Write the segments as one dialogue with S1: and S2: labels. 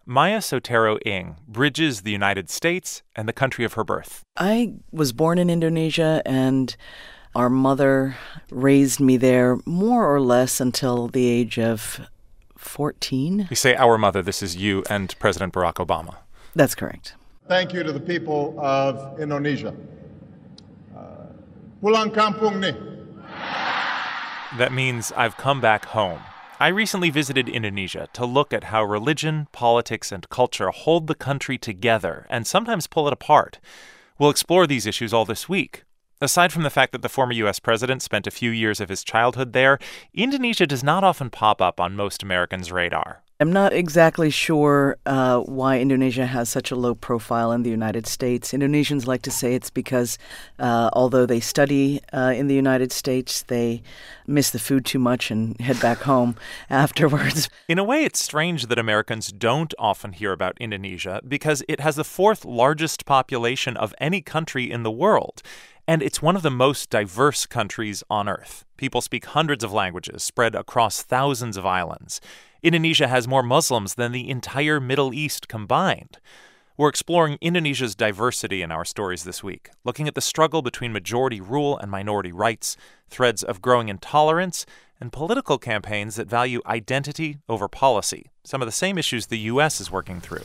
S1: Maya Sotero Ing bridges the United States and the country of her birth.
S2: I was born in Indonesia, and our mother raised me there more or less until the age of 14.
S1: You say our mother, this is you and President Barack Obama.
S2: That's correct.
S3: Thank you to the people of Indonesia. Pulang kampung ni.
S1: That means I've come back home. I recently visited Indonesia to look at how religion, politics, and culture hold the country together and sometimes pull it apart. We'll explore these issues all this week. Aside from the fact that the former U.S. president spent a few years of his childhood there, Indonesia does not often pop up on most Americans' radar.
S2: I'm not exactly sure why Indonesia has such a low profile in the United States. Indonesians like to say it's because although they study in the United States, they miss the food too much and head back home afterwards.
S1: In a way, it's strange that Americans don't often hear about Indonesia because it has the fourth largest population of any country in the world. And it's one of the most diverse countries on Earth. People speak hundreds of languages spread across thousands of islands. Indonesia has more Muslims than the entire Middle East combined. We're exploring Indonesia's diversity in our stories this week, looking at the struggle between majority rule and minority rights, threads of growing intolerance, and political campaigns that value identity over policy, some of the same issues the U.S. is working through.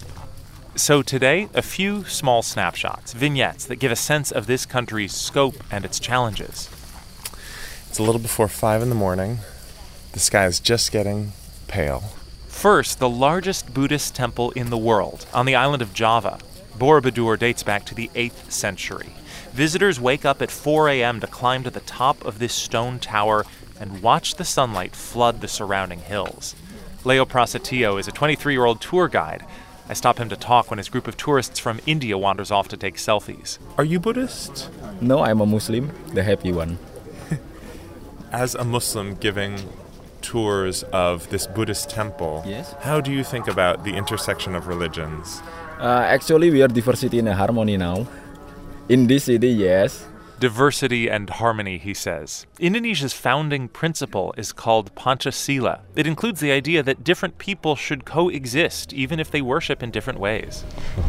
S1: So today, a few small snapshots, vignettes that give a sense of this country's scope and its challenges.
S4: It's a little before 5 in the morning. The sky is just getting pale.
S1: First, the largest Buddhist temple in the world, on the island of Java. Borobudur dates back to the 8th century. Visitors wake up at 4 a.m. to climb to the top of this stone tower and watch the sunlight flood the surrounding hills. Leo Prasetyo is a 23-year-old tour guide. I stop him to talk when his group of tourists from India wanders off to take selfies.
S4: Are you Buddhist?
S5: No, I'm a Muslim, the happy one.
S4: As a Muslim giving tours of this Buddhist temple,
S5: yes,
S4: how do you think about the intersection of religions?
S5: Actually, we are diversity in a harmony now. In this city, yes.
S1: Diversity and harmony, he says. Indonesia's founding principle is called Pancasila. It includes the idea that different people should coexist, even if they worship in different ways.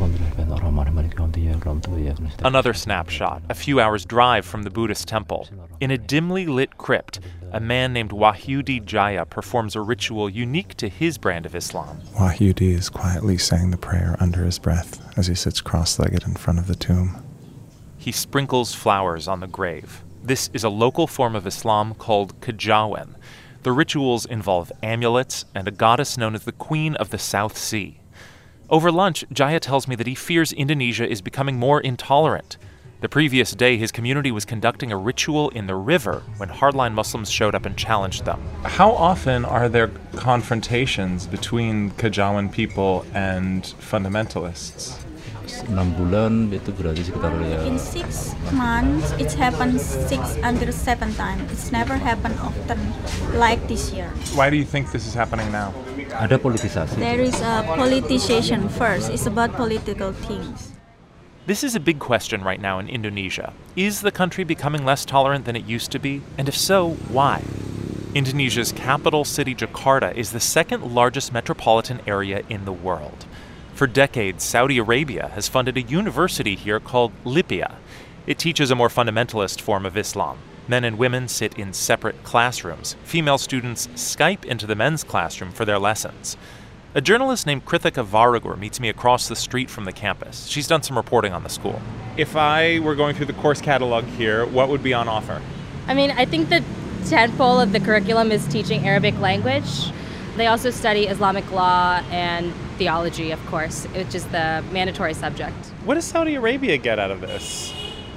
S1: Another snapshot, a few hours' drive from the Buddhist temple. In a dimly lit crypt, a man named Wahyudi Jaya performs a ritual unique to his brand of Islam.
S6: Wahyudi is quietly saying the prayer under his breath as he sits cross-legged in front of the tomb.
S1: He sprinkles flowers on the grave. This is a local form of Islam called Kejawen. The rituals involve amulets and a goddess known as the Queen of the South Sea. Over lunch, Jaya tells me that he fears Indonesia is becoming more intolerant. The previous day, his community was conducting a ritual in the river when hardline Muslims showed up and challenged them.
S4: How often are there confrontations between Kejawen people and fundamentalists?
S5: 6 bulan itu berarti sekitar
S7: In 6 months, it happened 6 under 7 times. It's never happened often like this year.
S4: Why do you think this is happening now?
S5: Ada politisasi.
S7: There is a politicization first. It's about political things.
S1: This is a big question right now in Indonesia. Is the country becoming less tolerant than it used to be? And if so, why? Indonesia's capital city, Jakarta, is the second largest metropolitan area in the world. For decades, Saudi Arabia has funded a university here called Lipia. It teaches a more fundamentalist form of Islam. Men and women sit in separate classrooms. Female students Skype into the men's classroom for their lessons. A journalist named Krithika Varagur meets me across the street from the campus. She's done some reporting on the school.
S4: If I were going through the course catalog here, what would be on offer?
S8: I think the tentpole of the curriculum is teaching Arabic language. They also study Islamic law and theology, of course, which is the mandatory subject.
S4: What does Saudi Arabia get out of this?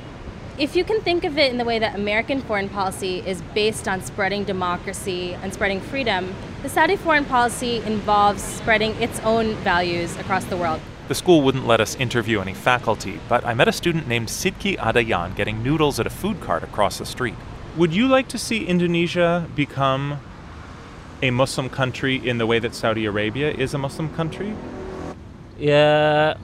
S8: If you can think of it in the way that American foreign policy is based on spreading democracy and spreading freedom, the Saudi foreign policy involves spreading its own values across the world.
S1: The school wouldn't let us interview any faculty, but I met a student named Sidki Adayan getting noodles at a food cart across the street.
S4: Would you like to see Indonesia become a Muslim country in the way that Saudi Arabia is a Muslim country?
S9: Yes,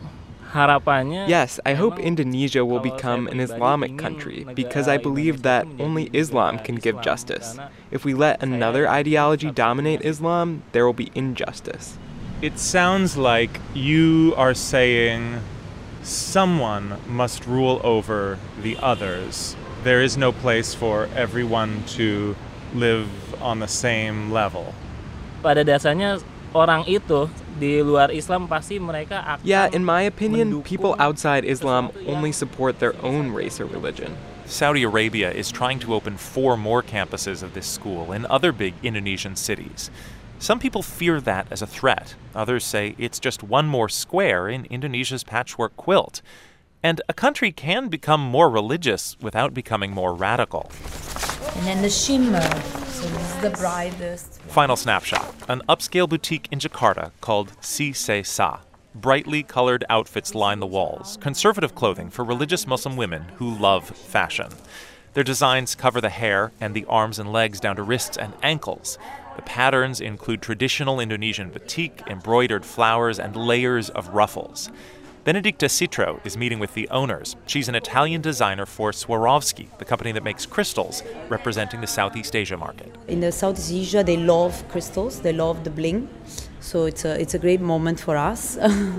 S9: I hope
S10: Indonesia will become an Islamic country because I believe that only Islam can give justice. If we let another ideology dominate Islam, there will be injustice.
S4: It sounds like you are saying someone must rule over the others. There is no place for everyone to live on the same level.
S9: Pada dasarnya orang itu di luar Islam pasti mereka akan
S10: Yeah, in my opinion, people outside Islam only support their own race or religion.
S1: Saudi Arabia is trying to open 4 more campuses of this school in other big Indonesian cities. Some people fear that as a threat. Others say it's just one more square in Indonesia's patchwork quilt. And a country can become more religious without becoming more radical.
S11: And then the shimmer. So this is the brightest.
S1: Final snapshot. An upscale boutique in Jakarta called Si Se Sa. Brightly colored outfits line the walls, conservative clothing for religious Muslim women who love fashion. Their designs cover the hair and the arms and legs down to wrists and ankles. The patterns include traditional Indonesian batik, embroidered flowers, and layers of ruffles. Benedicta Citro is meeting with the owners. She's an Italian designer for Swarovski, the company that makes crystals, representing the Southeast Asia market.
S11: In the Southeast Asia, they love crystals, they love the bling. So it's a great moment for us.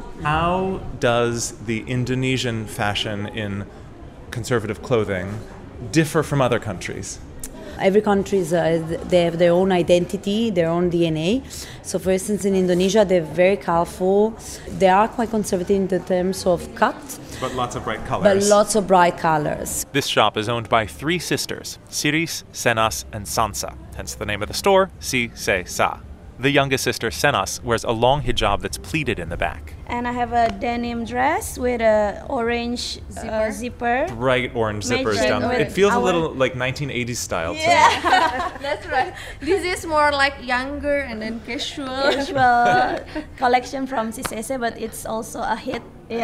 S4: How does the Indonesian fashion in conservative clothing differ from other countries?
S11: Every country, they have their own identity, their own DNA. So for instance, in Indonesia, they're very colorful. They are quite conservative in terms of cut.
S4: But lots of bright colors.
S11: But lots of bright colors.
S1: This shop is owned by 3 sisters, Siris, Senas, and Sansa, hence the name of the store, Si Se Sa. The youngest sister, Senas, wears a long hijab that's pleated in the back.
S7: And I have a denim dress with a orange zipper.
S4: Bright orange zippers down there. It feels a little like 1980s style.
S12: Yeah, that's right. This is more like younger and then casual.
S7: Casual collection from CCC, but it's also a hit.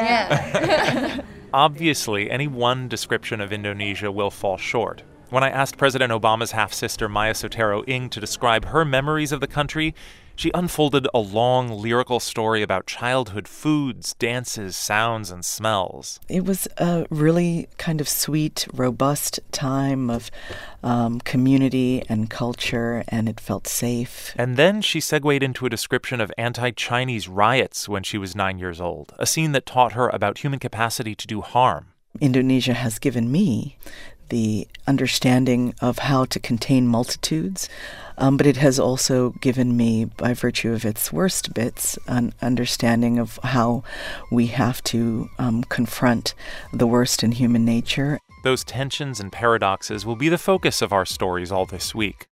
S7: Yeah.
S1: Obviously, any one description of Indonesia will fall short. When I asked President Obama's half-sister Maya Sotero Ing to describe her memories of the country, she unfolded a long lyrical story about childhood foods, dances, sounds, and smells.
S2: It was a really kind of sweet, robust time of community and culture, and it felt safe.
S1: And then she segued into a description of anti-Chinese riots when she was 9 years old, a scene that taught her about human capacity to do harm.
S2: Indonesia has given me the understanding of how to contain multitudes, but it has also given me, by virtue of its worst bits, an understanding of how we have to confront the worst in human nature.
S1: Those tensions and paradoxes will be the focus of our stories all this week.